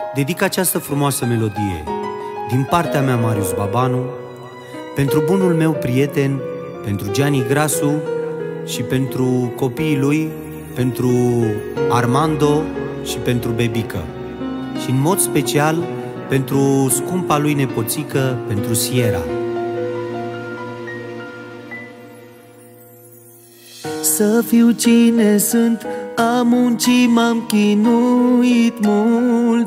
Dedic această frumoasă melodie din partea mea, Marius Babanu, pentru bunul meu prieten, pentru Gianni Grasu și pentru copiii lui, pentru Armando și pentru Bebică. Și în mod special pentru scumpa lui nepoțică, pentru Sierra. Să fiu cine sunt, am muncit, m-am chinuit mult.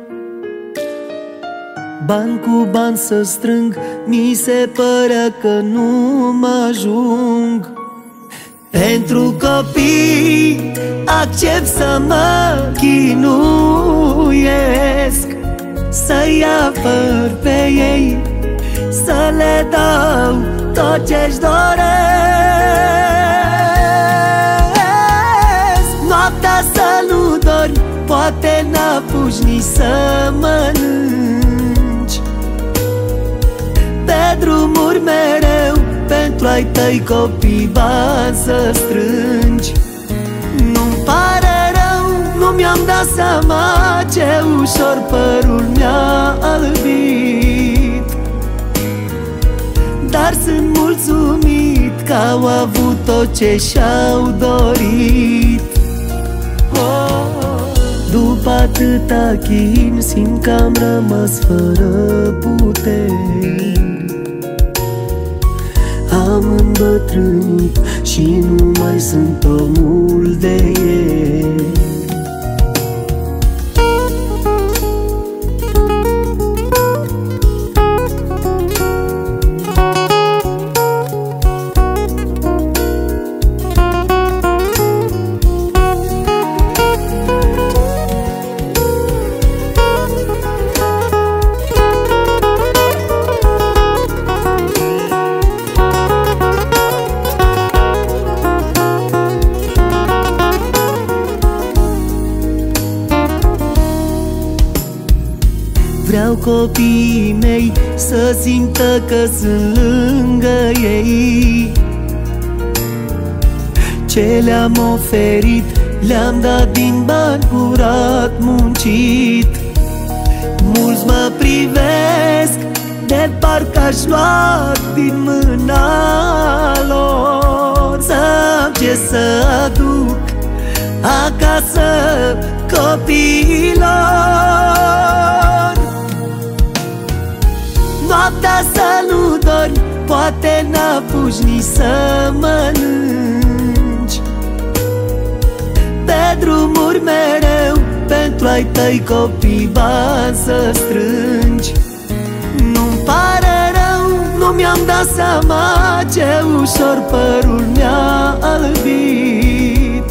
Bani cu bani să strâng, mi se părea că nu mă ajung. Pentru copii accept să mă chinuiesc, să-i apăr pe ei, să le dau tot ce-și doresc. Noaptea să nu dormi, poate n-apuci nici să mănânci. Pe drumuri mereu, pentru ai tăi copii bani să strângi. Nu-mi pare rău, nu mi-am dat seama ce ușor părul mi-a albit. Dar sunt mulțumit că au avut tot ce și-au dorit. După atâta chin, simt că am rămas fără puteri. Am îmbătrânit și nu mai sunt omul de ieri. Vreau copiii mei să simtă că sunt lângă ei. Ce le-am oferit, le-am dat din bani curat muncit. Mulți mă privesc de parcă aș lua din mâna lor. Să am ce să aduc acasă copiilor. Noaptea să nu dormi, poate n-apuci nici să mănânci. Pe drumuri mereu, pentru ai tăi copii bani să strângi. Nu-mi pare rău, nu mi-am dat seama ce ușor părul mi-a albit.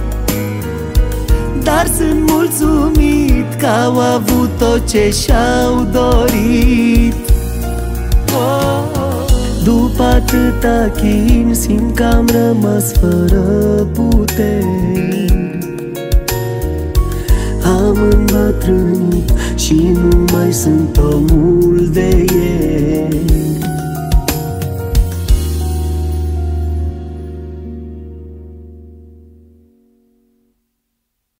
Dar sunt mulțumit că au avut tot ce și-au dorit. După atâta chin, simt că am rămas fără puteri. Am îmbătrânit și nu mai sunt omul de ieri.